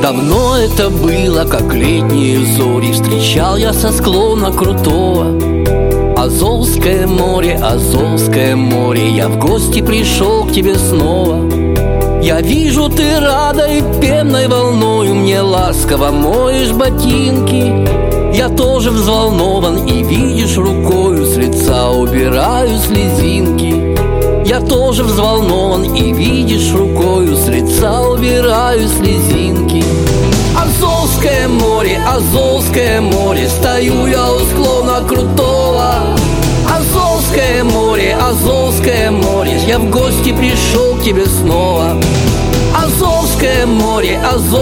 Давно это было, как летние зори, встречал я со склона крутого. Азовское море, я в гости пришел к тебе снова. Я вижу, ты рада и пенной волною мне ласково моешь ботинки. Я тоже взволнован, и видишь, рукою с лица убираю слезинки. Я тоже взволнован, и видишь, рукою с лица убираю слезинки. Азовское море, стою я у склона крутого. Азовское море, я в гости пришел к тебе снова. Азовское море,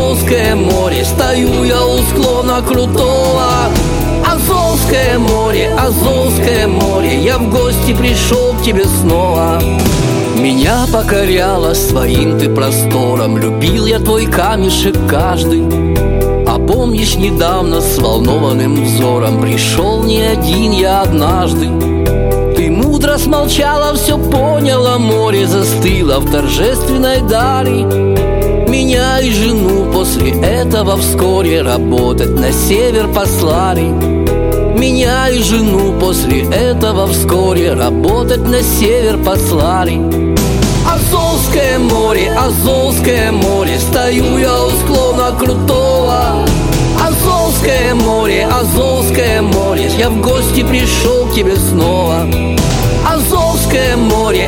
стою я у склона крутого. Азовское море, я в гости пришел к тебе снова. Меня покоряло своим ты простором, любил я твой камешек каждый. А помнишь, недавно с волнованным взором пришел не один я однажды. Ты мудро смолчала, все поняла, море застыло в торжественной дали. Меня и жену после этого вскоре работать на север послали. Меня и жену после этого вскоре работать на север послали. Азовское море, стою я у склона крутого. Азовское море, я в гости пришел к тебе снова. Азовское море,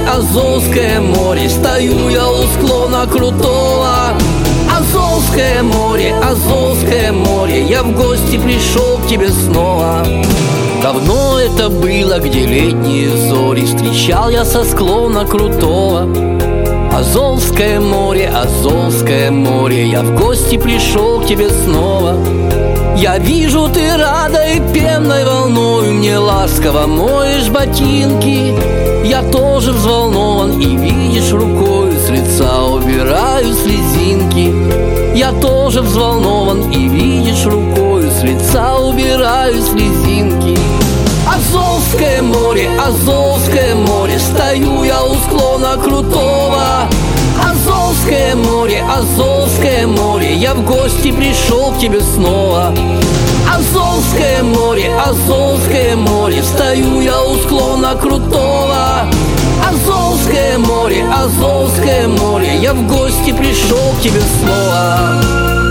стою я у склона крутого. Азовское море, я в гости пришел к тебе снова. Давно это было, где летние зори, встречал я со склона крутого. Азовское море, я в гости пришел к тебе снова. Я вижу, ты рада и пенной волною мне ласково моешь ботинки. Я тоже взволнован, и видишь, рукою с лица убираю слезинки. Я тоже взволнован, и видишь, рукою с лица убираю слезинки. Азовское море, стою я у склона крутого. Азовское море, я в гости пришел к тебе снова. Азовское море, стою я у склона крутого. Азовское море, я в гости пришел к тебе снова.